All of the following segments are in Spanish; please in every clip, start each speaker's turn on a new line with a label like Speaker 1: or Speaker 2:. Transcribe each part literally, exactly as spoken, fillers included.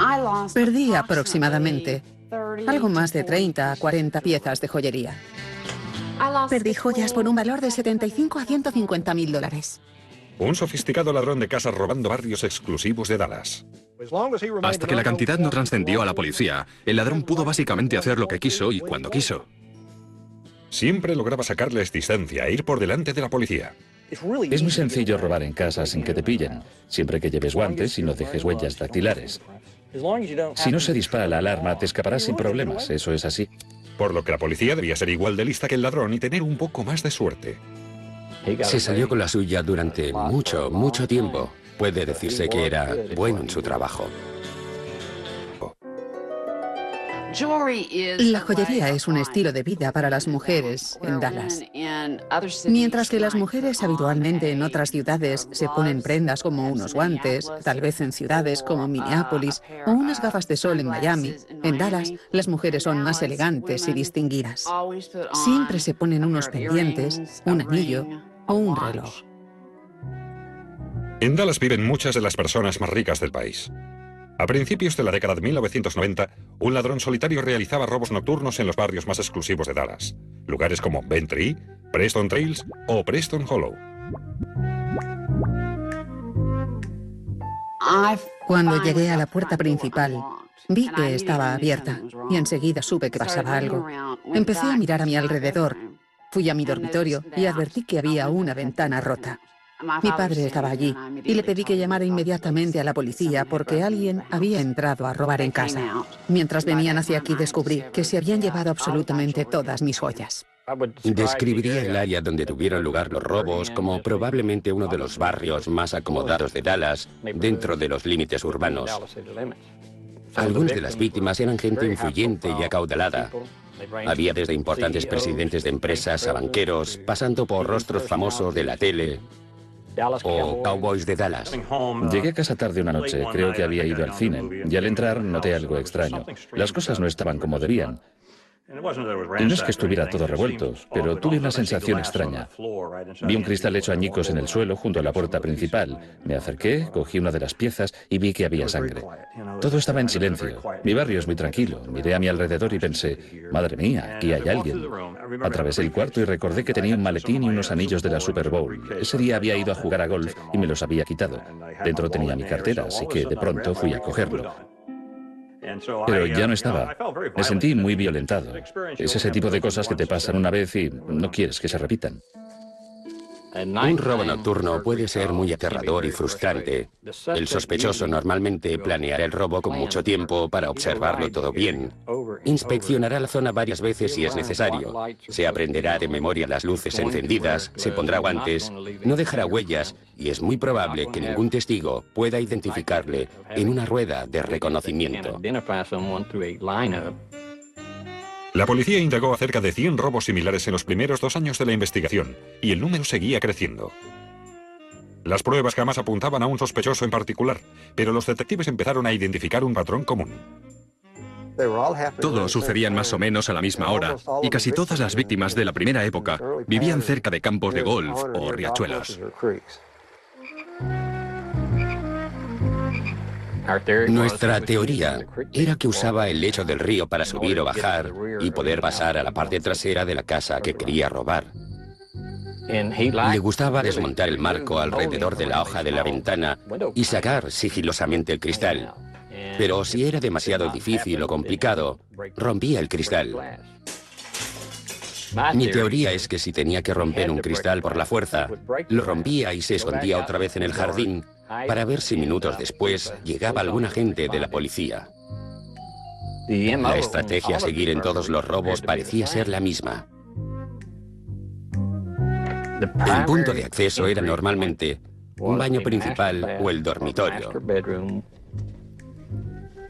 Speaker 1: Perdí aproximadamente algo más de treinta a cuarenta piezas de joyería. Perdí joyas por un valor de setenta y cinco a ciento cincuenta mil dólares.
Speaker 2: Un sofisticado ladrón de casas robando barrios exclusivos de Dallas.
Speaker 3: Hasta que la cantidad no trascendió a la policía, el ladrón pudo básicamente hacer lo que quiso y cuando quiso.
Speaker 2: Siempre lograba sacarles distancia e ir por delante de la policía.
Speaker 4: Es muy sencillo robar en casa sin que te pillen, siempre que lleves guantes y no dejes huellas dactilares. Si no se dispara la alarma, te escaparás sin problemas, eso es así.
Speaker 2: Por lo que la policía debía ser igual de lista que el ladrón y tener un poco más de suerte.
Speaker 5: Se salió con la suya durante mucho, mucho tiempo. Puede decirse que era bueno en su trabajo.
Speaker 1: La joyería es un estilo de vida para las mujeres en Dallas. Mientras que las mujeres habitualmente en otras ciudades se ponen prendas como unos guantes, tal vez en ciudades como Minneapolis, o unas gafas de sol en Miami, en Dallas las mujeres son más elegantes y distinguidas. Siempre se ponen unos pendientes, un anillo o un reloj.
Speaker 2: En Dallas viven muchas de las personas más ricas del país. A principios de la década de mil novecientos noventa, un ladrón solitario realizaba robos nocturnos en los barrios más exclusivos de Dallas, lugares como Bentry, Preston Trails o Preston Hollow.
Speaker 1: Cuando llegué a la puerta principal, vi que estaba abierta y enseguida supe que pasaba algo. Empecé a mirar a mi alrededor. Fui a mi dormitorio y advertí que había una ventana rota. Mi padre estaba allí y le pedí que llamara inmediatamente a la policía porque alguien había entrado a robar en casa. Mientras venían hacia aquí descubrí que se habían llevado absolutamente todas mis joyas.
Speaker 5: Describiría el área donde tuvieron lugar los robos como probablemente uno de los barrios más acomodados de Dallas, dentro de los límites urbanos. Algunas de las víctimas eran gente influyente y acaudalada. Había desde importantes presidentes de empresas a banqueros, pasando por rostros famosos de la tele o cowboys de Dallas.
Speaker 4: Llegué a casa tarde una noche, creo que había ido al cine, y al entrar noté algo extraño. Las cosas no estaban como debían. Y no es que estuviera todo revuelto, pero tuve una sensación extraña. Vi un cristal hecho añicos en el suelo junto a la puerta principal. Me acerqué, cogí una de las piezas y vi que había sangre. Todo estaba en silencio. Mi barrio es muy tranquilo. Miré a mi alrededor y pensé, madre mía, aquí hay alguien. Atravesé el cuarto y recordé que tenía un maletín y unos anillos de la Super Bowl. Ese día había ido a jugar a golf y me los había quitado. Dentro tenía mi cartera, así que de pronto fui a cogerlo. Pero ya no estaba. Me sentí muy violentado. Es ese tipo de cosas que te pasan una vez y no quieres que se repitan.
Speaker 5: Un robo nocturno puede ser muy aterrador y frustrante. El sospechoso normalmente planeará el robo con mucho tiempo para observarlo todo bien. Inspeccionará la zona varias veces si es necesario. Se aprenderá de memoria las luces encendidas, se pondrá guantes, no dejará huellas y es muy probable que ningún testigo pueda identificarle en una rueda de reconocimiento.
Speaker 2: La policía indagó acerca de cien robos similares en los primeros dos años de la investigación, y el número seguía creciendo. Las pruebas jamás apuntaban a un sospechoso en particular, pero los detectives empezaron a identificar un patrón común.
Speaker 3: Todos sucedían más o menos a la misma hora, y casi todas las víctimas de la primera época vivían cerca de campos de golf o riachuelos.
Speaker 5: Nuestra teoría era que usaba el lecho del río para subir o bajar y poder pasar a la parte trasera de la casa que quería robar. Le gustaba desmontar el marco alrededor de la hoja de la ventana y sacar sigilosamente el cristal. Pero si era demasiado difícil o complicado, rompía el cristal. Mi teoría es que si tenía que romper un cristal por la fuerza, lo rompía y se escondía otra vez en el jardín para ver si minutos después llegaba alguna agente de la policía. La estrategia a seguir en todos los robos parecía ser la misma. El punto de acceso era normalmente un baño principal o el dormitorio.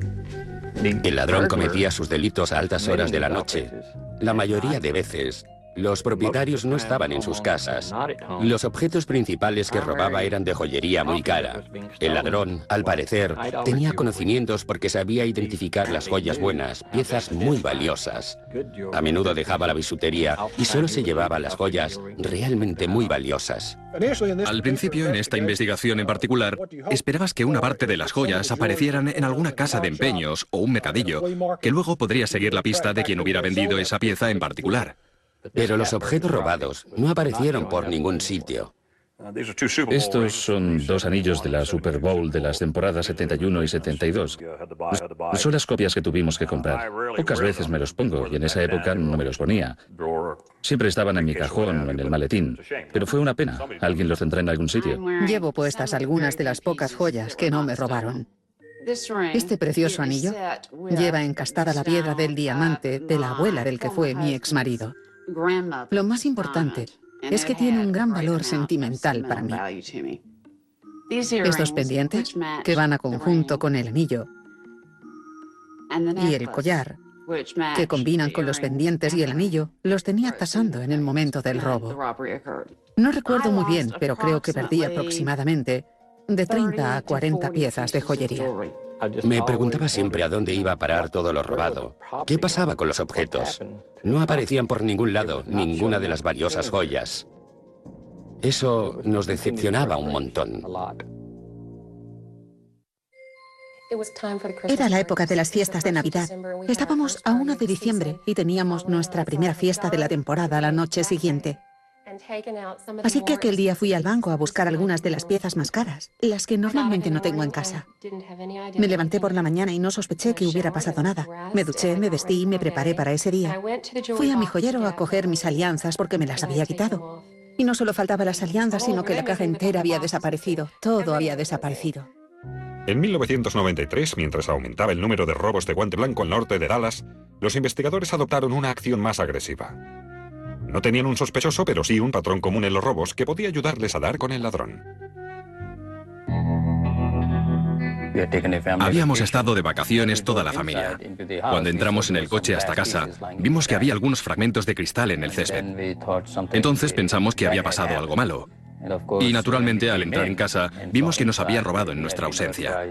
Speaker 5: El ladrón cometía sus delitos a altas horas de la noche. La mayoría de veces Los propietarios no estaban en sus casas. Los objetos principales que robaba eran de joyería muy cara. El ladrón, al parecer, tenía conocimientos porque sabía identificar las joyas buenas, piezas muy valiosas. A menudo dejaba la bisutería y solo se llevaba las joyas realmente muy valiosas.
Speaker 3: Al principio, en esta investigación en particular, esperabas que una parte de las joyas aparecieran en alguna casa de empeños o un mercadillo, que luego podría seguir la pista de quien hubiera vendido esa pieza en particular.
Speaker 5: Pero los objetos robados no aparecieron por ningún sitio.
Speaker 4: Estos son dos anillos de la Super Bowl de las temporadas setenta y uno y setenta y dos. Son las copias que tuvimos que comprar. Pocas veces me los pongo y en esa época no me los ponía. Siempre estaban en mi cajón o en el maletín. Pero fue una pena. ¿Alguien los tendrá en algún sitio?
Speaker 1: Llevo puestas algunas de las pocas joyas que no me robaron. Este precioso anillo lleva encastada la piedra del diamante de la abuela del que fue mi exmarido. Lo más importante es que tiene un gran valor sentimental para mí. Estos pendientes, que van a conjunto con el anillo, y el collar, que combinan con los pendientes y el anillo, los tenía tasando en el momento del robo. No recuerdo muy bien, pero creo que perdí aproximadamente de treinta a cuarenta piezas de joyería.
Speaker 5: Me preguntaba siempre a dónde iba a parar todo lo robado. ¿Qué pasaba con los objetos? No aparecían por ningún lado ninguna de las valiosas joyas. Eso nos decepcionaba un montón.
Speaker 6: Era la época de las fiestas de Navidad. Estábamos a uno de diciembre y teníamos nuestra primera fiesta de la temporada la noche siguiente. Así que aquel día fui al banco a buscar algunas de las piezas más caras, las que normalmente no tengo en casa. Me levanté por la mañana y no sospeché que hubiera pasado nada. Me duché, me vestí y me preparé para ese día. Fui a mi joyero a coger mis alianzas porque me las había quitado. Y no solo faltaban las alianzas, sino que la caja entera había desaparecido. Todo había desaparecido.
Speaker 2: En mil novecientos noventa y tres, mientras aumentaba el número de robos de guante blanco al norte de Dallas, los investigadores adoptaron una acción más agresiva. No tenían un sospechoso, pero sí un patrón común en los robos que podía ayudarles a dar con el ladrón.
Speaker 3: Habíamos estado de vacaciones toda la familia. Cuando entramos en el coche hasta casa, vimos que había algunos fragmentos de cristal en el césped. Entonces pensamos que había pasado algo malo. Y naturalmente, al entrar en casa, vimos que nos habían robado en nuestra ausencia.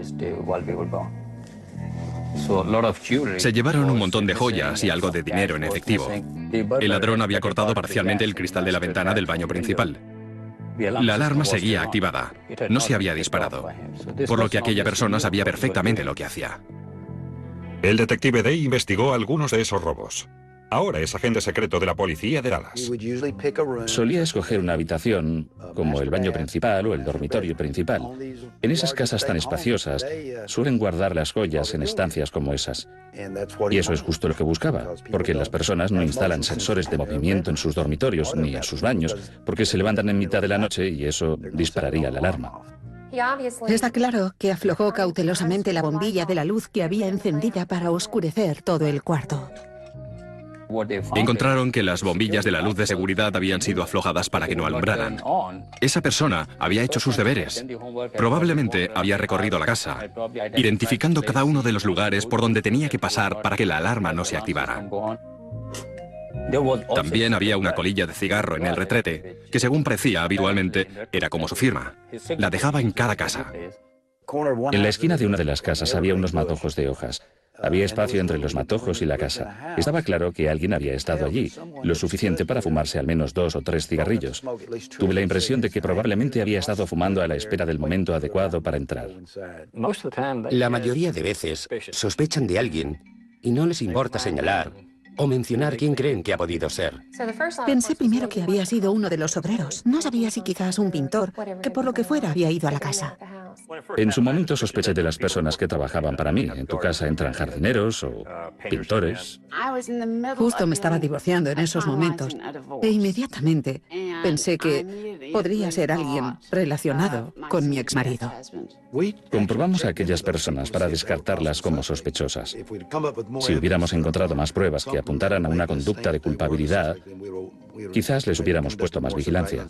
Speaker 3: Se llevaron un montón de joyas y algo de dinero en efectivo. El ladrón había cortado parcialmente el cristal de la ventana del baño principal. La alarma seguía activada. No se había disparado, por lo que aquella persona sabía perfectamente lo que hacía.
Speaker 2: El detective Day investigó algunos de esos robos. Ahora es agente secreto de la policía de Dallas.
Speaker 4: Solía escoger una habitación, como el baño principal o el dormitorio principal. En esas casas tan espaciosas, suelen guardar las joyas en estancias como esas. Y eso es justo lo que buscaba, porque las personas no instalan sensores de movimiento en sus dormitorios ni en sus baños, porque se levantan en mitad de la noche y eso dispararía la alarma.
Speaker 6: Está claro que aflojó cautelosamente la bombilla de la luz que había encendida para oscurecer todo el cuarto.
Speaker 3: Encontraron que las bombillas de la luz de seguridad habían sido aflojadas para que no alumbraran. Esa persona había hecho sus deberes. Probablemente había recorrido la casa, identificando cada uno de los lugares por donde tenía que pasar para que la alarma no se activara. También había una colilla de cigarro en el retrete, que según parecía habitualmente, era como su firma. La dejaba en cada casa.
Speaker 4: En la esquina de una de las casas había unos matojos de hojas. Había espacio entre los matojos y la casa. Estaba claro que alguien había estado allí, lo suficiente para fumarse al menos dos o tres cigarrillos. Tuve la impresión de que probablemente había estado fumando a la espera del momento adecuado para entrar.
Speaker 5: La mayoría de veces sospechan de alguien y no les importa señalar o mencionar quién creen que ha podido ser.
Speaker 6: Pensé primero que había sido uno de los obreros. No sabía si quizás un pintor, que por lo que fuera había ido a la casa.
Speaker 4: En su momento sospeché de las personas que trabajaban para mí. En tu casa entran jardineros o pintores.
Speaker 1: Justo me estaba divorciando en esos momentos e inmediatamente pensé que podría ser alguien relacionado con mi exmarido.
Speaker 4: Comprobamos a aquellas personas para descartarlas como sospechosas. Si hubiéramos encontrado más pruebas que apuntaran a una conducta de culpabilidad, quizás les hubiéramos puesto más vigilancia.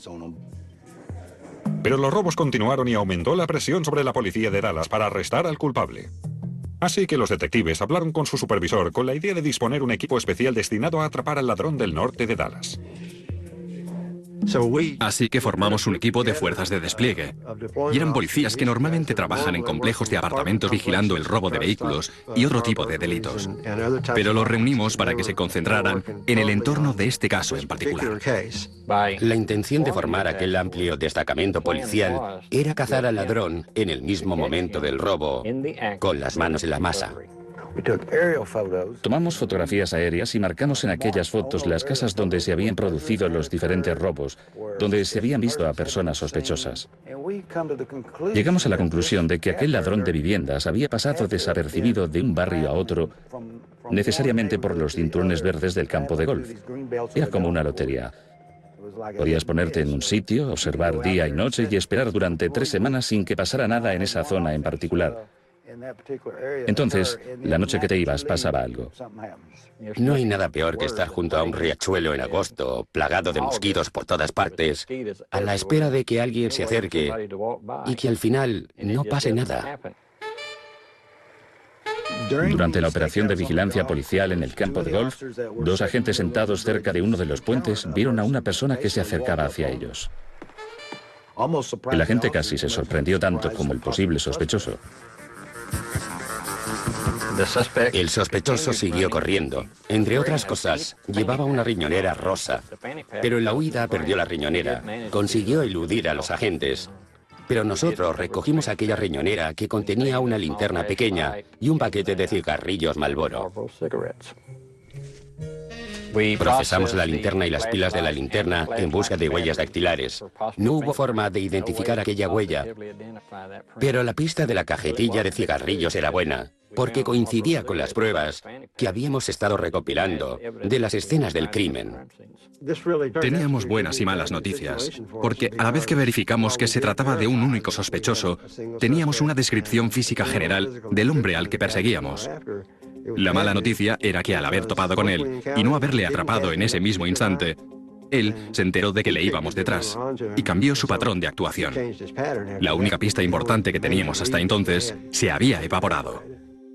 Speaker 2: Pero los robos continuaron y aumentó la presión sobre la policía de Dallas para arrestar al culpable. Así que los detectives hablaron con su supervisor con la idea de disponer un equipo especial destinado a atrapar al ladrón del norte de Dallas.
Speaker 3: Así que formamos un equipo de fuerzas de despliegue. Y eran policías que normalmente trabajan en complejos de apartamentos vigilando el robo de vehículos y otro tipo de delitos. Pero los reunimos para que se concentraran en el entorno de este caso en particular.
Speaker 5: La intención de formar aquel amplio destacamento policial era cazar al ladrón en el mismo momento del robo, con las manos en la masa.
Speaker 4: Tomamos fotografías aéreas y marcamos en aquellas fotos las casas donde se habían producido los diferentes robos, donde se habían visto a personas sospechosas. Llegamos a la conclusión de que aquel ladrón de viviendas había pasado desapercibido de un barrio a otro, necesariamente por los cinturones verdes del campo de golf. Era como una lotería. Podías ponerte en un sitio, observar día y noche y esperar durante tres semanas sin que pasara nada en esa zona en particular. Entonces, la noche que te ibas pasaba algo.
Speaker 5: No hay nada peor que estar junto a un riachuelo en agosto, plagado de mosquitos por todas partes, a la espera de que alguien se acerque y que al final no pase nada.
Speaker 4: Durante la operación de vigilancia policial en el campo de golf, dos agentes sentados cerca de uno de los puentes vieron a una persona que se acercaba hacia ellos. El agente casi se sorprendió tanto como el posible sospechoso.
Speaker 5: El sospechoso siguió corriendo. Entre otras cosas, llevaba una riñonera rosa. Pero en la huida perdió la riñonera. Consiguió eludir a los agentes. Pero nosotros recogimos aquella riñonera que contenía una linterna pequeña y un paquete de cigarrillos Marlboro. Procesamos la linterna y las pilas de la linterna en busca de huellas dactilares. No hubo forma de identificar aquella huella, pero la pista de la cajetilla de cigarrillos era buena, porque coincidía con las pruebas que habíamos estado recopilando de las escenas del crimen.
Speaker 3: Teníamos buenas y malas noticias, porque a la vez que verificamos que se trataba de un único sospechoso, teníamos una descripción física general del hombre al que perseguíamos. La mala noticia era que al haber topado con él y no haberle atrapado en ese mismo instante, él se enteró de que le íbamos detrás y cambió su patrón de actuación. La única pista importante que teníamos hasta entonces se había evaporado.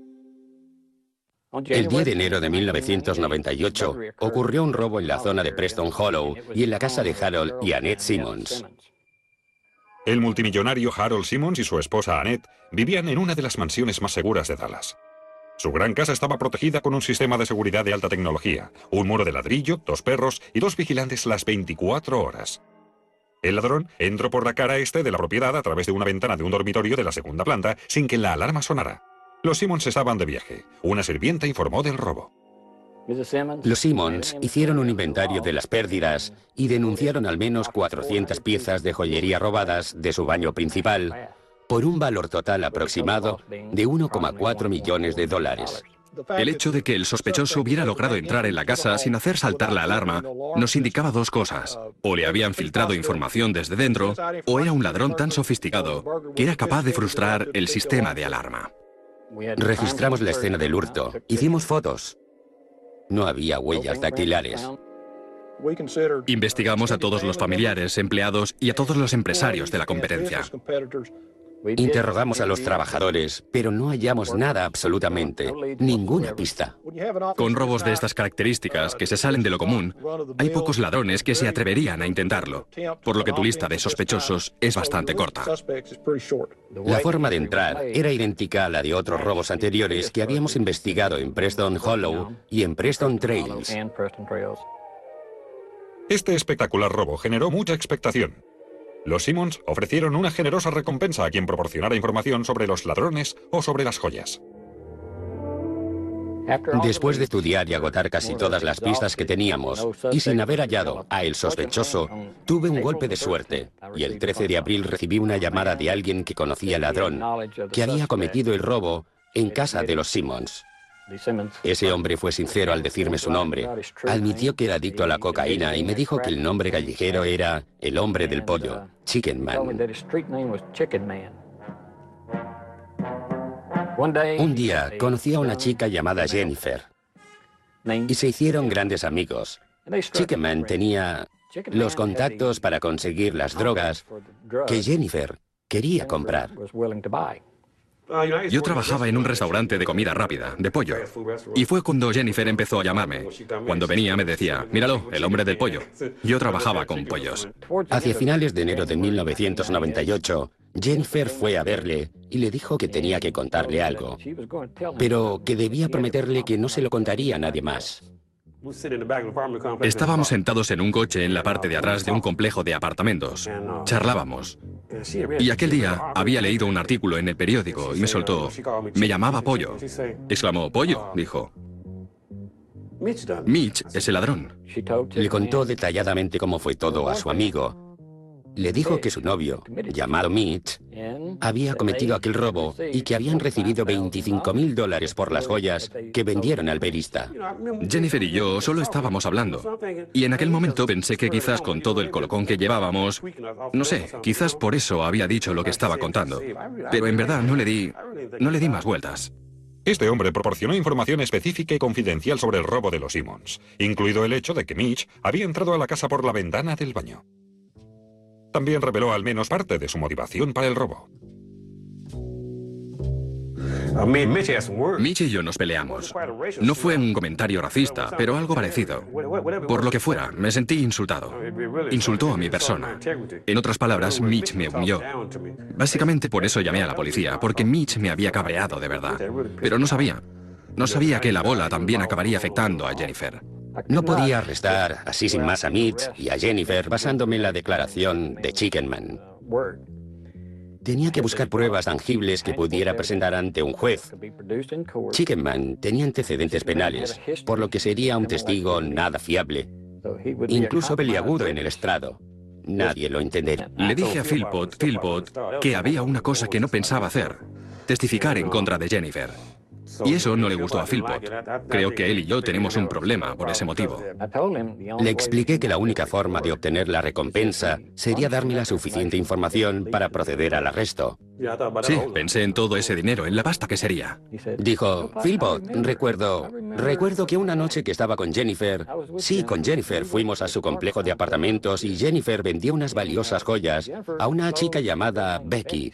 Speaker 5: El diez de enero de mil novecientos noventa y ocho ocurrió un robo en la zona de Preston Hollow y en la casa de Harold y Annette Simmons.
Speaker 2: El multimillonario Harold Simmons y su esposa Annette vivían en una de las mansiones más seguras de Dallas. Su gran casa estaba protegida con un sistema de seguridad de alta tecnología, un muro de ladrillo, dos perros y dos vigilantes las veinticuatro horas. El ladrón entró por la cara este de la propiedad a través de una ventana de un dormitorio de la segunda planta sin que la alarma sonara. Los Simmons estaban de viaje. Una sirvienta informó del robo.
Speaker 5: Los Simmons hicieron un inventario de las pérdidas y denunciaron al menos cuatrocientas piezas de joyería robadas de su baño principal, por un valor total aproximado de uno coma cuatro millones de dólares.
Speaker 3: El hecho de que el sospechoso hubiera logrado entrar en la casa sin hacer saltar la alarma nos indicaba dos cosas. O le habían filtrado información desde dentro, o era un ladrón tan sofisticado que era capaz de frustrar el sistema de alarma.
Speaker 5: Registramos la escena del hurto. Hicimos fotos. No había huellas dactilares.
Speaker 3: Investigamos a todos los familiares, empleados y a todos los empresarios de la competencia.
Speaker 5: Interrogamos a los trabajadores, pero no hallamos nada absolutamente, ninguna pista.
Speaker 3: Con robos de estas características, que se salen de lo común, hay pocos ladrones que se atreverían a intentarlo, por lo que tu lista de sospechosos es bastante corta.
Speaker 5: La forma de entrar era idéntica a la de otros robos anteriores que habíamos investigado en Preston Hollow y en Preston Trails.
Speaker 2: Este espectacular robo generó mucha expectación. Los Simmons ofrecieron una generosa recompensa a quien proporcionara información sobre los ladrones o sobre las joyas.
Speaker 5: Después de estudiar y agotar casi todas las pistas que teníamos, y sin haber hallado a el sospechoso, tuve un golpe de suerte, y el trece de abril recibí una llamada de alguien que conocía al ladrón, que había cometido el robo en casa de los Simmons. Ese hombre fue sincero al decirme su nombre. Admitió que era adicto a la cocaína y me dijo que el nombre callejero era el hombre del pollo, Chicken Man. Un día conocí a una chica llamada Jennifer y se hicieron grandes amigos. Chicken Man tenía los contactos para conseguir las drogas que Jennifer quería comprar.
Speaker 3: Yo trabajaba en un restaurante de comida rápida, de pollo. Y fue cuando Jennifer empezó a llamarme. Cuando venía me decía, míralo, el hombre del pollo. Yo trabajaba con pollos.
Speaker 5: Hacia finales de enero de mil novecientos noventa y ocho, Jennifer fue a verle y le dijo que tenía que contarle algo, pero que debía prometerle que no se lo contaría a nadie más.
Speaker 3: Estábamos sentados en un coche en la parte de atrás de un complejo de apartamentos. Charlábamos. Y aquel día había leído un artículo en el periódico y me soltó, me llamaba Pollo. Exclamó, ¿Pollo? Dijo. Mitch es el ladrón.
Speaker 5: Le contó detalladamente cómo fue todo a su amigo. Le dijo que su novio, llamado Mitch, había cometido aquel robo y que habían recibido veinticinco mil dólares por las joyas que vendieron al verista.
Speaker 3: Jennifer y yo solo estábamos hablando. Y en aquel momento pensé que quizás con todo el colocón que llevábamos, no sé, quizás por eso había dicho lo que estaba contando. Pero en verdad no le di, no le di más vueltas.
Speaker 2: Este hombre proporcionó información específica y confidencial sobre el robo de los Simmons, incluido el hecho de que Mitch había entrado a la casa por la ventana del baño. También reveló al menos parte de su motivación para el robo.
Speaker 3: Mitch y yo nos peleamos. No fue un comentario racista, pero algo parecido. Por lo que fuera, me sentí insultado. Insultó a mi persona. En otras palabras, Mitch me humilló. Básicamente por eso llamé a la policía, porque Mitch me había cabreado de verdad. Pero no sabía. No sabía que la bola también acabaría afectando a Jennifer.
Speaker 5: No podía arrestar así sin más a Mitch y a Jennifer basándome en la declaración de Chickenman. Tenía que buscar pruebas tangibles que pudiera presentar ante un juez. Chickenman tenía antecedentes penales, por lo que sería un testigo nada fiable, incluso peliagudo en el estrado. Nadie lo entendería.
Speaker 3: Le dije a Philpott, Philpott, que había una cosa que no pensaba hacer, testificar en contra de Jennifer. Y eso no le gustó a Philpott. Creo que él y yo tenemos un problema por ese motivo.
Speaker 5: Le expliqué que la única forma de obtener la recompensa sería darme la suficiente información para proceder al arresto.
Speaker 3: Sí, pensé en todo ese dinero, en la pasta que sería.
Speaker 5: Dijo, Philpott, recuerdo, recuerdo que una noche que estaba con Jennifer, sí, con Jennifer, fuimos a su complejo de apartamentos y Jennifer vendió unas valiosas joyas a una chica llamada Becky.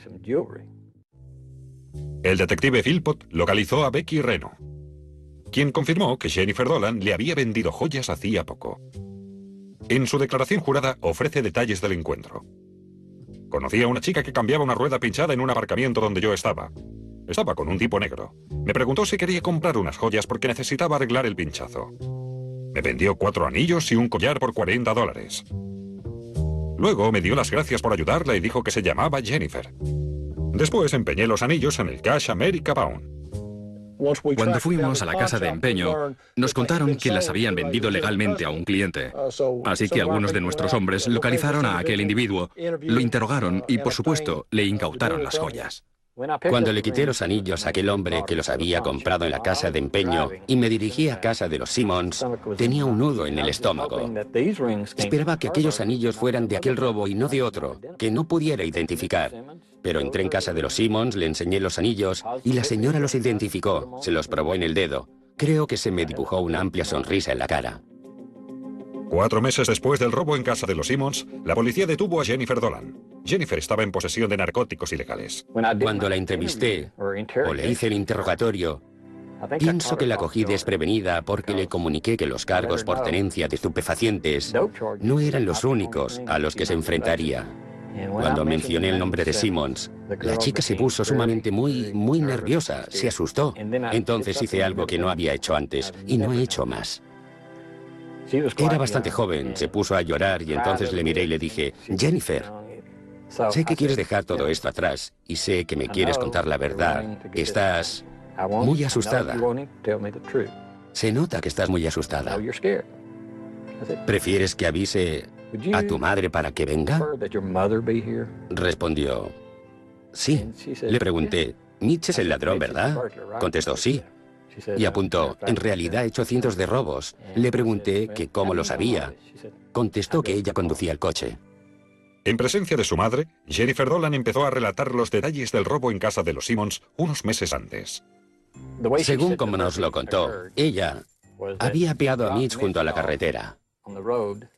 Speaker 2: El detective Philpott localizó a Becky Reno, quien confirmó que Jennifer Dolan le había vendido joyas hacía poco. En su declaración jurada ofrece detalles del encuentro. Conocí a una chica que cambiaba una rueda pinchada en un aparcamiento donde yo estaba. Estaba con un tipo negro. Me preguntó si quería comprar unas joyas porque necesitaba arreglar el pinchazo. Me vendió cuatro anillos y un collar por cuarenta dólares. Luego me dio las gracias por ayudarla y dijo que se llamaba Jennifer. Después empeñé los anillos en el Cash America Pawn.
Speaker 3: Cuando fuimos a la casa de empeño, nos contaron que las habían vendido legalmente a un cliente. Así que algunos de nuestros hombres localizaron a aquel individuo, lo interrogaron y, por supuesto, le incautaron las joyas.
Speaker 5: Cuando le quité los anillos a aquel hombre que los había comprado en la casa de empeño y me dirigí a casa de los Simmons, tenía un nudo en el estómago. Esperaba que aquellos anillos fueran de aquel robo y no de otro, que no pudiera identificar. Pero entré en casa de los Simmons, le enseñé los anillos y la señora los identificó, se los probó en el dedo. Creo que se me dibujó una amplia sonrisa en la cara.
Speaker 2: Cuatro meses después del robo en casa de los Simmons, la policía detuvo a Jennifer Dolan. Jennifer estaba en posesión de narcóticos ilegales.
Speaker 5: Cuando la entrevisté o le hice el interrogatorio, pienso que la cogí desprevenida porque le comuniqué que los cargos por tenencia de estupefacientes no eran los únicos a los que se enfrentaría. Cuando mencioné el nombre de Simmons, la chica se puso sumamente muy, muy nerviosa, se asustó. Entonces hice algo que no había hecho antes y no he hecho más. Era bastante joven, se puso a llorar y entonces le miré y le dije, Jennifer, sé que quieres dejar todo esto atrás y sé que me quieres contar la verdad, que estás muy asustada. Se nota que estás muy asustada. ¿Prefieres que avise a tu madre para que venga? Respondió, sí. Le pregunté, Mitch es el ladrón, ¿verdad? Contestó, sí. Y apuntó, en realidad he hecho cientos de robos. Le pregunté que cómo lo sabía. Contestó que ella conducía el coche.
Speaker 2: En presencia de su madre, Jennifer Dolan empezó a relatar los detalles del robo en casa de los Simmons unos meses antes.
Speaker 5: Según como nos lo contó, ella había apeado a Mitch junto a la carretera.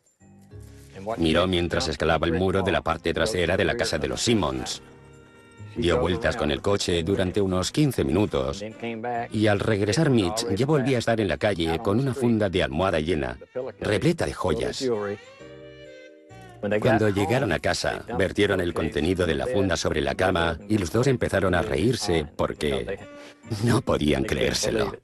Speaker 5: Miró mientras escalaba el muro de la parte trasera de la casa de los Simmons. dio vueltas con el coche durante unos quince minutos y al regresar Mitch ya volvía a estar en la calle con una funda de almohada llena, repleta de joyas. Cuando llegaron a casa, vertieron el contenido de la funda sobre la cama y los dos empezaron a reírse porque no podían creérselo.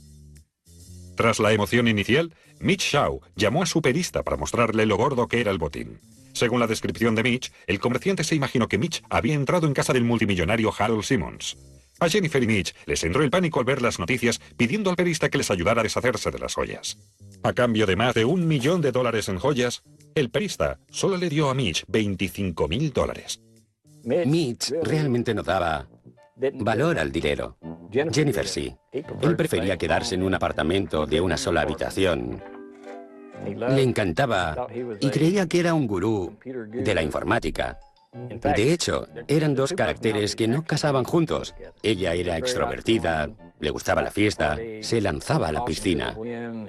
Speaker 2: Tras la emoción inicial, Mitch Shaw llamó a su perista para mostrarle lo gordo que era el botín. Según la descripción de Mitch, el comerciante se imaginó que Mitch había entrado en casa del multimillonario Harold Simmons. A Jennifer y Mitch les entró el pánico al ver las noticias, pidiendo al perista que les ayudara a deshacerse de las joyas. A cambio de más de un millón de dólares en joyas, el perista solo le dio a Mitch veinticinco mil dólares.
Speaker 5: Mitch realmente no daba valor al dinero. Jennifer sí. Él prefería quedarse en un apartamento de una sola habitación. Le encantaba y creía que era un gurú de la informática. De hecho, eran dos caracteres que no casaban juntos. Ella era extrovertida, le gustaba la fiesta, se lanzaba a la piscina.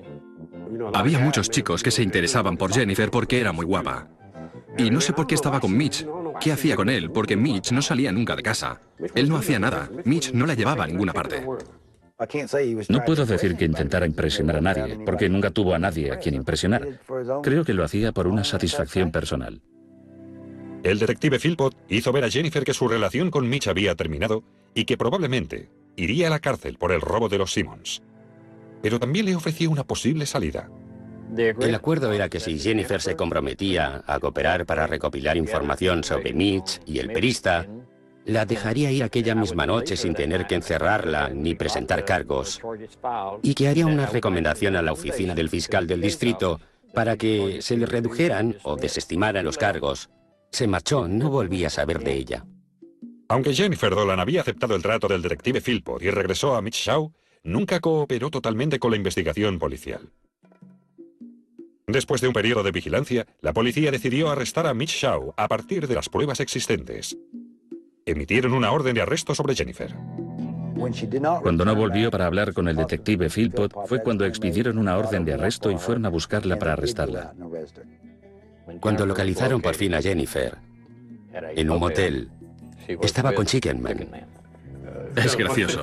Speaker 3: Había muchos chicos que se interesaban por Jennifer porque era muy guapa. Y no sé por qué estaba con Mitch. ¿Qué hacía con él? Porque Mitch no salía nunca de casa. Él no hacía nada. Mitch no la llevaba a ninguna parte.
Speaker 4: No puedo decir que intentara impresionar a nadie, porque nunca tuvo a nadie a quien impresionar. Creo que lo hacía por una satisfacción personal.
Speaker 2: El detective Philpott hizo ver a Jennifer que su relación con Mitch había terminado y que probablemente iría a la cárcel por el robo de los Simmons. Pero también le ofrecía una posible salida.
Speaker 5: El acuerdo era que si Jennifer se comprometía a cooperar para recopilar información sobre Mitch y el perista, la dejaría ir aquella misma noche sin tener que encerrarla ni presentar cargos, y que haría una recomendación a la oficina del fiscal del distrito para que se le redujeran o desestimaran los cargos. Se marchó, no volví a saber de ella.
Speaker 2: Aunque Jennifer Dolan había aceptado el trato del detective Philpott y regresó a Mitch Shaw, nunca cooperó totalmente con la investigación policial. Después de un periodo de vigilancia, la policía decidió arrestar a Mitch Shaw a partir de las pruebas existentes. Emitieron una orden de arresto sobre Jennifer.
Speaker 4: Cuando no volvió para hablar con el detective Philpott, fue cuando expidieron una orden de arresto y fueron a buscarla para arrestarla.
Speaker 5: Cuando localizaron por fin a Jennifer, en un motel, estaba con Chicken Man.
Speaker 3: Es gracioso.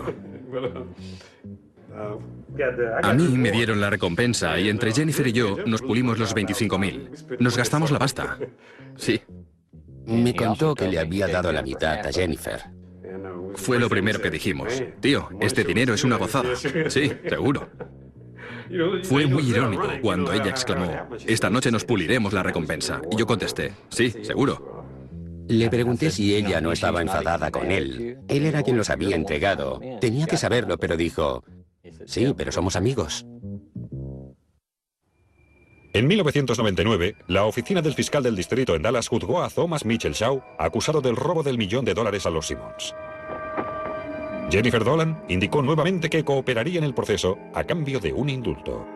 Speaker 3: A mí me dieron la recompensa y entre Jennifer y yo nos pulimos los veinticinco mil. Nos gastamos la pasta. Sí.
Speaker 5: Me contó que le había dado la mitad a Jennifer.
Speaker 3: Fue lo primero que dijimos. Tío, este dinero es una gozada. Sí, seguro. Fue muy irónico cuando ella exclamó, esta noche nos puliremos la recompensa. Y yo contesté, sí, seguro.
Speaker 5: Le pregunté si ella no estaba enfadada con él. Él era quien los había entregado. Tenía que saberlo, pero dijo, sí, pero somos amigos.
Speaker 2: En mil novecientos noventa y nueve, la oficina del fiscal del distrito en Dallas juzgó a Thomas Mitchell Shaw, acusado del robo del millón de dólares a los Simmons. Jennifer Dolan indicó nuevamente que cooperaría en el proceso a cambio de un indulto.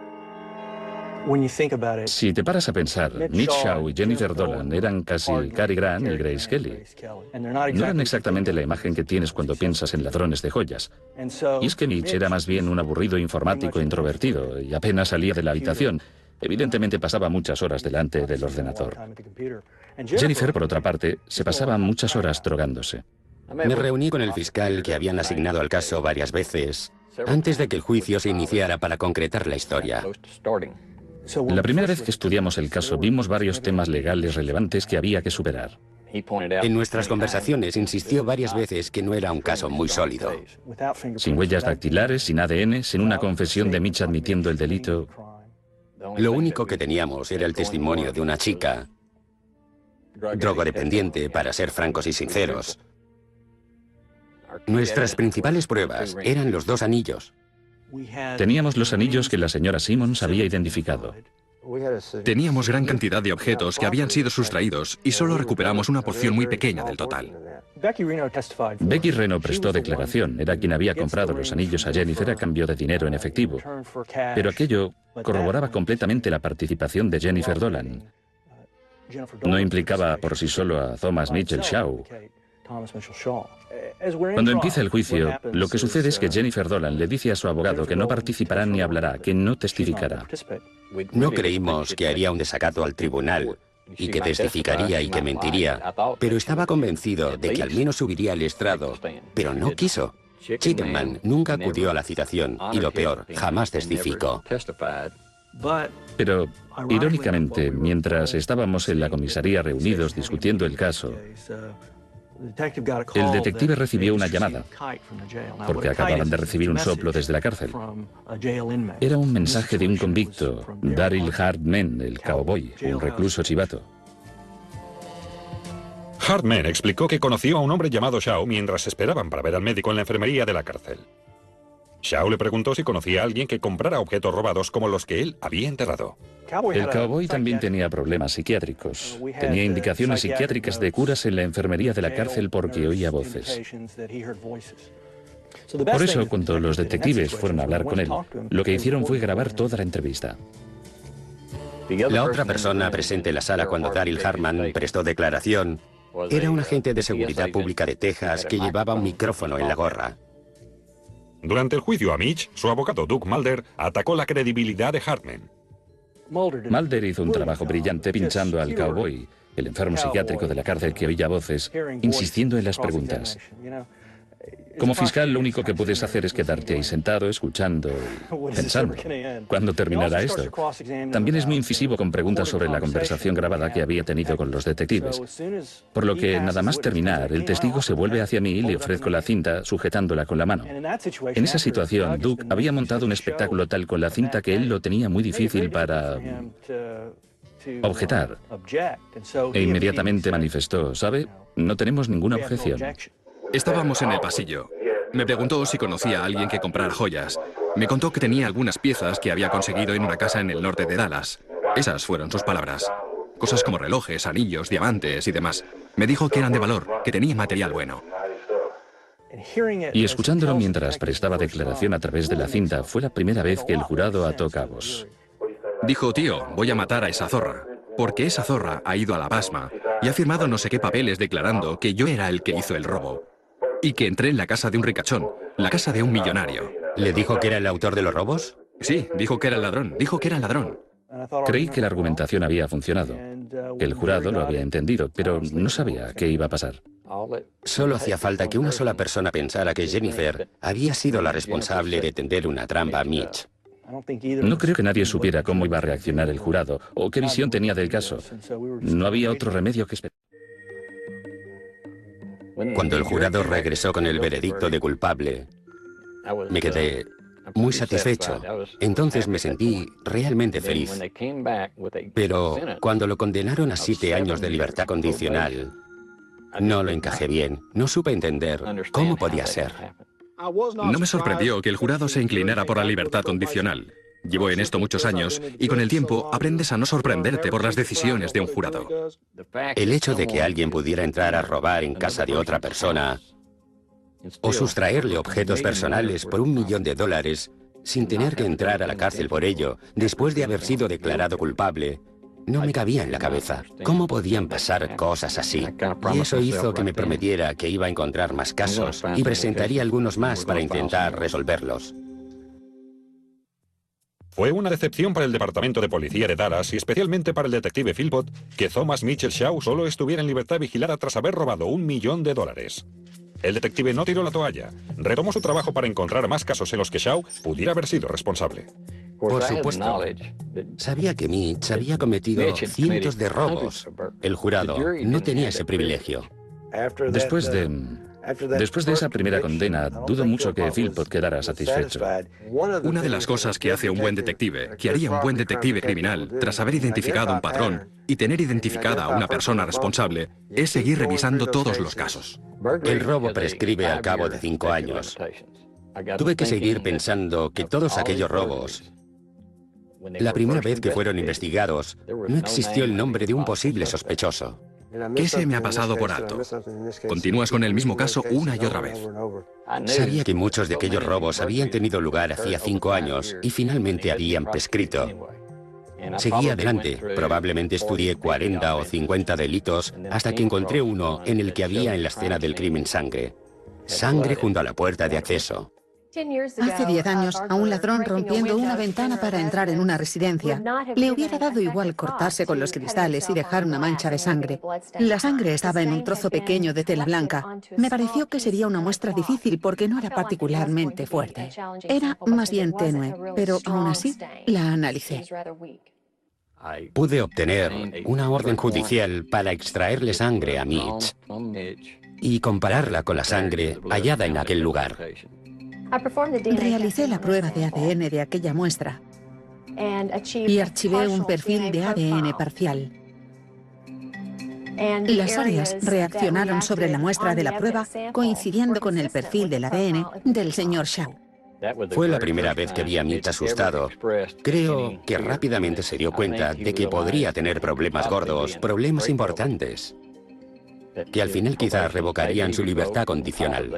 Speaker 4: Si te paras a pensar, Mitch Shaw y Jennifer Dolan eran casi Cary Grant y Grace Kelly. No eran exactamente la imagen que tienes cuando piensas en ladrones de joyas. Y es que Mitch era más bien un aburrido informático introvertido y apenas salía de la habitación. Evidentemente pasaba muchas horas delante del ordenador. Jennifer, por otra parte, se pasaba muchas horas drogándose.
Speaker 5: Me reuní con el fiscal que habían asignado al caso varias veces, antes de que el juicio se iniciara para concretar la historia.
Speaker 4: La primera vez que estudiamos el caso vimos varios temas legales relevantes que había que superar.
Speaker 5: En nuestras conversaciones insistió varias veces que no era un caso muy sólido.
Speaker 4: Sin huellas dactilares, sin A D N, sin una confesión de Mitch admitiendo el delito.
Speaker 5: Lo único que teníamos era el testimonio de una chica, drogodependiente, para ser francos y sinceros. Nuestras principales pruebas eran los dos anillos.
Speaker 4: Teníamos los anillos que la señora Simmons había identificado.
Speaker 3: Teníamos gran cantidad de objetos que habían sido sustraídos y solo recuperamos una porción muy pequeña del total.
Speaker 4: Becky Reno prestó declaración. Era quien había comprado los anillos a Jennifer a cambio de dinero en efectivo. Pero aquello corroboraba completamente la participación de Jennifer Dolan. No implicaba por sí solo a Thomas Mitchell Shaw. Cuando empieza el juicio, lo que sucede es que Jennifer Dolan le dice a su abogado que no participará ni hablará, que no testificará.
Speaker 5: No creímos que haría un desacato al tribunal, y que testificaría y que mentiría, pero estaba convencido de que al menos subiría al estrado, pero no quiso. Chicken Man nunca acudió a la citación y lo peor, jamás testificó.
Speaker 4: Pero, irónicamente, mientras estábamos en la comisaría reunidos discutiendo el caso, el detective recibió una llamada, porque acababan de recibir un soplo desde la cárcel. Era un mensaje de un convicto, Daryl Hartman, el cowboy, un recluso chivato.
Speaker 2: Hartman explicó que conoció a un hombre llamado Shaw mientras esperaban para ver al médico en la enfermería de la cárcel. Shaw le preguntó si conocía a alguien que comprara objetos robados como los que él había enterrado.
Speaker 4: El cowboy también tenía problemas psiquiátricos. Tenía indicaciones psiquiátricas de curas en la enfermería de la cárcel porque oía voces. Por eso, cuando los detectives fueron a hablar con él, lo que hicieron fue grabar toda la entrevista.
Speaker 5: La otra persona presente en la sala cuando Daryl Hartman prestó declaración era un agente de seguridad pública de Texas que llevaba un micrófono en la gorra.
Speaker 2: Durante el juicio a Mitch, su abogado Doug Mulder atacó la credibilidad de Hartman.
Speaker 4: Mulder hizo un trabajo brillante pinchando al cowboy, el enfermo psiquiátrico de la cárcel que oía voces, insistiendo en las preguntas. Como fiscal, lo único que puedes hacer es quedarte ahí sentado, escuchando, pensando. ¿Cuándo terminará esto? También es muy incisivo con preguntas sobre la conversación grabada que había tenido con los detectives. Por lo que, nada más terminar, el testigo se vuelve hacia mí y le ofrezco la cinta, sujetándola con la mano. En esa situación, Doug había montado un espectáculo tal con la cinta que él lo tenía muy difícil para objetar. E inmediatamente manifestó, ¿sabe? No tenemos ninguna objeción.
Speaker 3: Estábamos en el pasillo. Me preguntó si conocía a alguien que comprara joyas. Me contó que tenía algunas piezas que había conseguido en una casa en el norte de Dallas. Esas fueron sus palabras. Cosas como relojes, anillos, diamantes y demás. Me dijo que eran de valor, que tenía material bueno.
Speaker 4: Y escuchándolo mientras prestaba declaración a través de la cinta, fue la primera vez que el jurado ató cabos.
Speaker 3: Dijo, tío, voy a matar a esa zorra. Porque esa zorra ha ido a la pasma y ha firmado no sé qué papeles declarando que yo era el que hizo el robo. Y que entré en la casa de un ricachón, la casa de un millonario.
Speaker 5: ¿Le dijo que era el autor de los robos?
Speaker 3: Sí, dijo que era el ladrón, dijo que era el ladrón.
Speaker 4: Creí que la argumentación había funcionado. El jurado lo había entendido, pero no sabía qué iba a pasar.
Speaker 5: Solo hacía falta que una sola persona pensara que Jennifer había sido la responsable de tender una trampa a Mitch.
Speaker 4: No creo que nadie supiera cómo iba a reaccionar el jurado o qué visión tenía del caso. No había otro remedio que esperar.
Speaker 5: Cuando el jurado regresó con el veredicto de culpable, me quedé muy satisfecho. Entonces me sentí realmente feliz. Pero cuando lo condenaron a siete años de libertad condicional, no lo encajé bien. No supe entender cómo podía ser.
Speaker 3: No me sorprendió que el jurado se inclinara por la libertad condicional. Llevo en esto muchos años y con el tiempo aprendes a no sorprenderte por las decisiones de un jurado.
Speaker 5: El hecho de que alguien pudiera entrar a robar en casa de otra persona o sustraerle objetos personales por un millón de dólares sin tener que entrar a la cárcel por ello, después de haber sido declarado culpable, no me cabía en la cabeza. ¿Cómo podían pasar cosas así? Y eso hizo que me prometiera que iba a encontrar más casos y presentaría algunos más para intentar resolverlos.
Speaker 2: Fue una decepción para el Departamento de Policía de Dallas y especialmente para el detective Philpott que Thomas Mitchell Shaw solo estuviera en libertad vigilada tras haber robado un millón de dólares. El detective no tiró la toalla. Retomó su trabajo para encontrar más casos en los que Shaw pudiera haber sido responsable.
Speaker 5: Por supuesto. Sabía que Mitch había cometido cientos de robos. El jurado no tenía ese privilegio.
Speaker 4: Después de... Después de esa primera condena, dudo mucho que Philpott quedara satisfecho.
Speaker 3: Una de las cosas que hace un buen detective, que haría un buen detective criminal, tras haber identificado un patrón y tener identificada a una persona responsable, es seguir revisando todos los casos.
Speaker 5: El robo prescribe al cabo de cinco años. Tuve que seguir pensando que todos aquellos robos, la primera vez que fueron investigados, no existió el nombre de un posible sospechoso.
Speaker 3: ¿Qué se me ha pasado por alto? Continúas con el mismo caso una y otra vez.
Speaker 5: Sabía que muchos de aquellos robos habían tenido lugar hacía cinco años y finalmente habían prescrito. Seguí adelante, probablemente estudié cuarenta o cincuenta delitos hasta que encontré uno en el que había en la escena del crimen sangre. Sangre junto a la puerta de acceso.
Speaker 6: Hace diez años, a un ladrón rompiendo una ventana para entrar en una residencia, le hubiera dado igual cortarse con los cristales y dejar una mancha de sangre. La sangre estaba en un trozo pequeño de tela blanca. Me pareció que sería una muestra difícil porque no era particularmente fuerte. Era más bien tenue, pero aún así la analicé.
Speaker 5: Pude obtener una orden judicial para extraerle sangre a Mitch y compararla con la sangre hallada en aquel lugar.
Speaker 6: Realicé la prueba de A D N de aquella muestra y archivé un perfil de A D N parcial. Las áreas reaccionaron sobre la muestra de la prueba coincidiendo con el perfil del A D N del señor Shaw.
Speaker 5: Fue la primera vez que vi a Mitch asustado. Creo que rápidamente se dio cuenta de que podría tener problemas gordos, problemas importantes, que al final quizás revocarían su libertad condicional.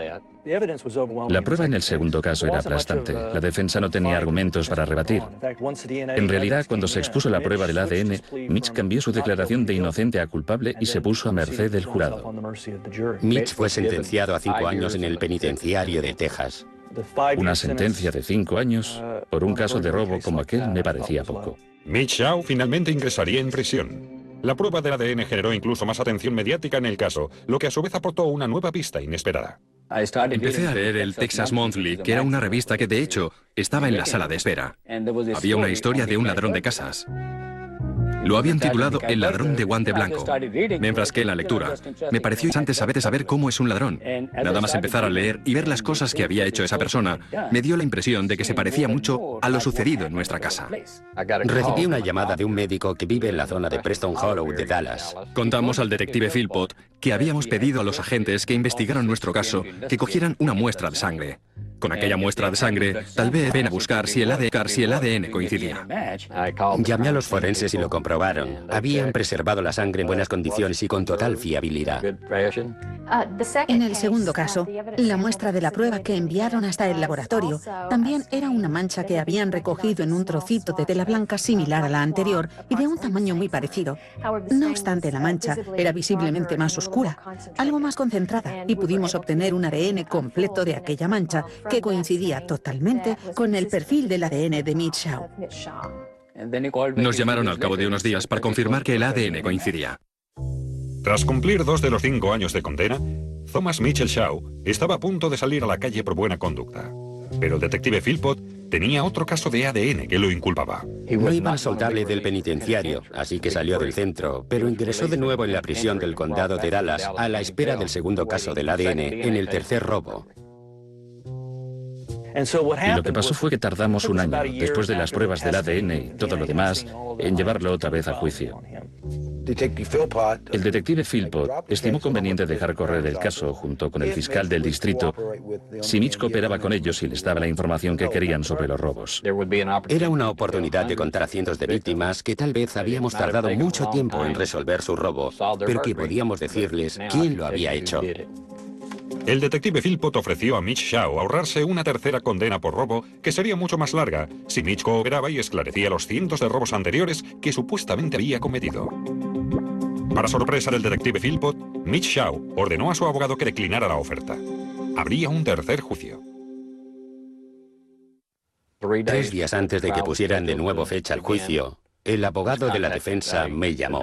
Speaker 4: La prueba en el segundo caso era aplastante. La defensa no tenía argumentos para rebatir. En realidad, cuando se expuso la prueba del A D N, Mitch cambió su declaración de inocente a culpable y se puso a merced del jurado.
Speaker 5: Mitch fue sentenciado a cinco años en el penitenciario de Texas.
Speaker 4: Una sentencia de cinco años por un caso de robo como aquel me parecía poco.
Speaker 2: Mitch Shaw finalmente ingresaría en prisión. La prueba del A D N generó incluso más atención mediática en el caso, lo que a su vez aportó una nueva pista inesperada.
Speaker 3: Empecé a leer el Texas Monthly, que era una revista que, de hecho, estaba en la sala de espera. Había una historia de un ladrón de casas. Lo habían titulado El ladrón de guante blanco. Mientras que en la lectura me pareció interesante saber saber cómo es un ladrón. Nada más empezar a leer y ver las cosas que había hecho esa persona, me dio la impresión de que se parecía mucho a lo sucedido en nuestra casa.
Speaker 5: Recibí una llamada de un médico que vive en la zona de Preston Hollow de Dallas.
Speaker 3: Contamos al detective Philpott que habíamos pedido a los agentes que investigaron nuestro caso que cogieran una muestra de sangre. Con aquella muestra de sangre, tal vez ven a buscar si el A D N, si el A D N coincidía.
Speaker 5: Llamé a los forenses y lo comprobaron. Habían preservado la sangre en buenas condiciones y con total fiabilidad.
Speaker 6: En el segundo caso, la muestra de la prueba que enviaron hasta el laboratorio también era una mancha que habían recogido en un trocito de tela blanca similar a la anterior y de un tamaño muy parecido. No obstante, la mancha era visiblemente más oscura, algo más concentrada, y pudimos obtener un A D N completo de aquella mancha que coincidía totalmente con el perfil del A D N de Mitch Shaw.
Speaker 3: Nos llamaron al cabo de unos días para confirmar que el A D N coincidía.
Speaker 2: Tras cumplir dos de los cinco años de condena, Thomas Mitchell Shaw estaba a punto de salir a la calle por buena conducta. Pero el detective Philpott tenía otro caso de A D N que lo inculpaba.
Speaker 5: No iban a soltarle del penitenciario, así que salió del centro, pero ingresó de nuevo en la prisión del condado de Dallas a la espera del segundo caso del A D N en el tercer robo.
Speaker 4: Y lo que pasó fue que tardamos un año, después de las pruebas del A D N y todo lo demás, en llevarlo otra vez a juicio. El detective Philpott estimó conveniente dejar correr el caso junto con el fiscal del distrito si Mitch cooperaba con ellos y les daba la información que querían sobre los robos.
Speaker 5: Era una oportunidad de contar a cientos de víctimas que tal vez habíamos tardado mucho tiempo en resolver su robo, pero que podíamos decirles quién lo había hecho.
Speaker 2: El detective Philpott ofreció a Mitch Shaw ahorrarse una tercera condena por robo que sería mucho más larga si Mitch cooperaba y esclarecía los cientos de robos anteriores que supuestamente había cometido. Para sorpresa del detective Philpott, Mitch Shaw ordenó a su abogado que declinara la oferta. Habría un tercer juicio.
Speaker 5: Tres días antes de que pusieran de nuevo fecha al juicio, el abogado de la defensa me llamó.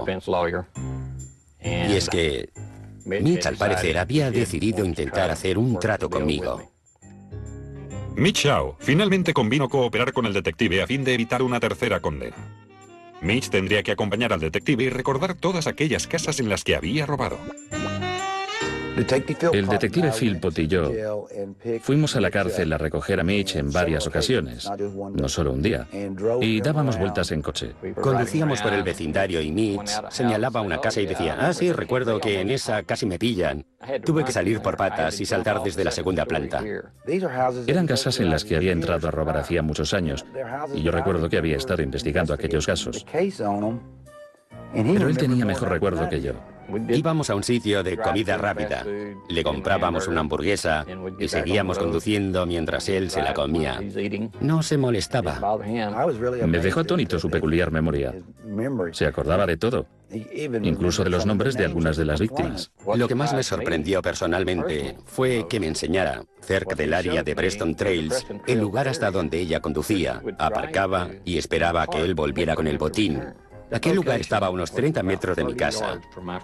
Speaker 5: Y es que Mitch, al parecer, había decidido intentar hacer un trato conmigo.
Speaker 2: Mitch Shaw finalmente convino cooperar con el detective a fin de evitar una tercera condena. Mitch tendría que acompañar al detective y recordar todas aquellas casas en las que había robado.
Speaker 4: El detective Philpott y yo fuimos a la cárcel a recoger a Mitch en varias ocasiones, no solo un día, y dábamos vueltas en coche.
Speaker 5: Conducíamos por el vecindario y Mitch señalaba una casa y decía, ah, sí, recuerdo que en esa casi me pillan. Tuve que salir por patas y saltar desde la segunda planta.
Speaker 4: Eran casas en las que había entrado a robar hacía muchos años, y yo recuerdo que había estado investigando aquellos casos. Pero él tenía mejor recuerdo que yo.
Speaker 5: Íbamos a un sitio de comida rápida, le comprábamos una hamburguesa y seguíamos conduciendo mientras él se la comía. No se molestaba.
Speaker 4: Me dejó atónito su peculiar memoria. Se acordaba de todo, incluso de los nombres de algunas de las víctimas.
Speaker 5: Lo que más me sorprendió personalmente fue que me enseñara, cerca del área de Preston Trails, el lugar hasta donde ella conducía, aparcaba y esperaba a que él volviera con el botín. Aquel lugar estaba a unos treinta metros de mi casa.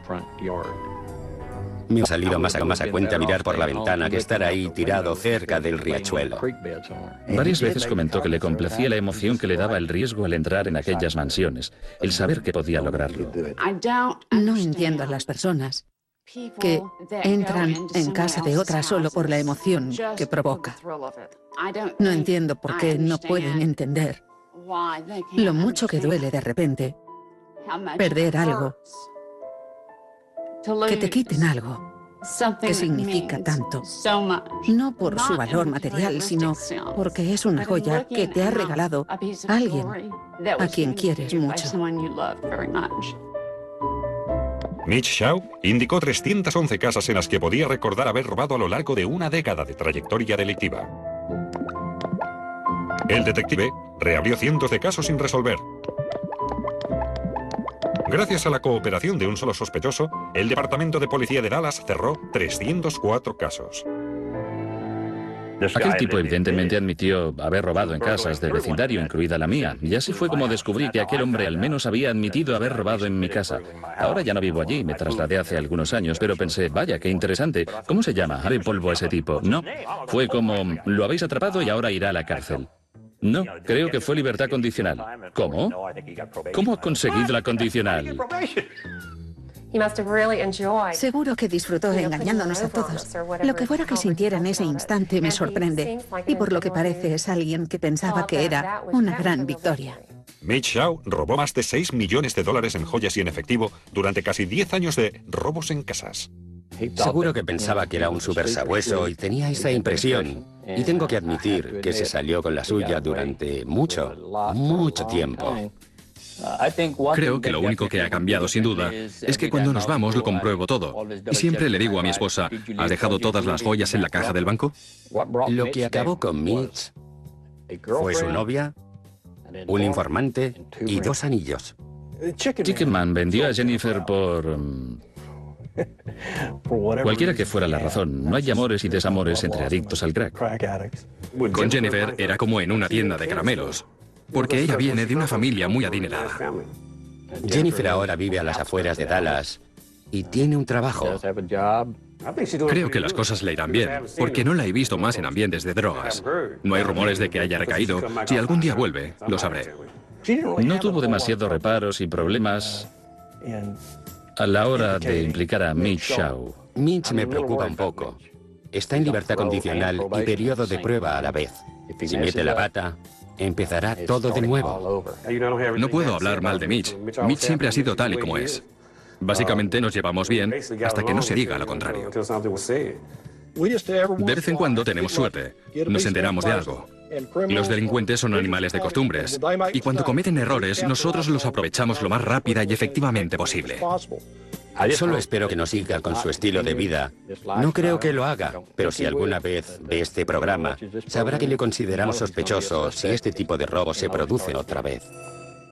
Speaker 5: Me ha salido más a más a cuenta mirar por la ventana que estar ahí tirado cerca del riachuelo.
Speaker 4: Varias veces comentó que le complacía la emoción que le daba el riesgo al entrar en aquellas mansiones, el saber que podía lograrlo.
Speaker 6: No entiendo a las personas que entran en casa de otra solo por la emoción que provoca. No entiendo por qué no pueden entender lo mucho que duele de repente perder algo, que te quiten algo que significa tanto, no por su valor material, sino porque es una joya que te ha regalado alguien a quien quieres mucho.
Speaker 2: Mitch Shaw indicó trescientas once casas en las que podía recordar haber robado a lo largo de una década de trayectoria delictiva. El detective reabrió cientos de casos sin resolver. Gracias a la cooperación de un solo sospechoso, el Departamento de Policía de Dallas cerró trescientos cuatro casos.
Speaker 4: Aquel tipo evidentemente admitió haber robado en casas del vecindario, incluida la mía, y así fue como descubrí que aquel hombre al menos había admitido haber robado en mi casa. Ahora ya no vivo allí, me trasladé hace algunos años, pero pensé, vaya, qué interesante, ¿cómo se llama? ¿Ave polvo ese tipo? No, fue como, lo habéis atrapado y ahora irá a la cárcel. No, creo que fue libertad condicional. ¿Cómo? ¿Cómo ha conseguido la condicional?
Speaker 6: Seguro que disfrutó engañándonos a todos. Lo que fuera que sintiera en ese instante me sorprende. Y por lo que parece es alguien que pensaba que era una gran victoria.
Speaker 2: Mitch Shaw robó más de seis millones de dólares en joyas y en efectivo durante casi diez años de robos en casas.
Speaker 5: Seguro que pensaba que era un supersabueso y tenía esa impresión. Y tengo que admitir que se salió con la suya durante mucho, mucho tiempo.
Speaker 3: Creo que lo único que ha cambiado, sin duda, es que cuando nos vamos lo compruebo todo. Y siempre le digo a mi esposa, ¿has dejado todas las joyas en la caja del banco?
Speaker 5: Lo que acabó con Mitch fue su novia, un informante y dos anillos.
Speaker 4: Chickenman vendió a Jennifer por... um, cualquiera que fuera la razón. No hay amores y desamores entre adictos al crack.
Speaker 3: Con Jennifer era como en una tienda de caramelos, porque ella viene de una familia muy adinerada.
Speaker 5: Jennifer ahora vive a las afueras de Dallas y tiene un trabajo.
Speaker 3: Creo que las cosas le irán bien, porque no la he visto más en ambientes de drogas. No hay rumores de que haya recaído. Si algún día vuelve, lo sabré.
Speaker 4: No tuvo demasiados reparos y problemas a la hora de implicar a Mitch Shaw.
Speaker 5: Mitch me preocupa un poco. Está en libertad condicional y periodo de prueba a la vez. Si mete la pata, empezará todo de nuevo.
Speaker 3: No puedo hablar mal de Mitch. Mitch siempre ha sido tal y como es. Básicamente nos llevamos bien hasta que no se diga lo contrario. De vez en cuando tenemos suerte. Nos enteramos de algo. Los delincuentes son animales de costumbres. Y cuando cometen errores, nosotros los aprovechamos lo más rápida y efectivamente posible.
Speaker 5: Solo espero que no siga con su estilo de vida. No creo que lo haga, pero si alguna vez ve este programa, sabrá que le consideramos sospechoso si este tipo de robo se produce otra vez.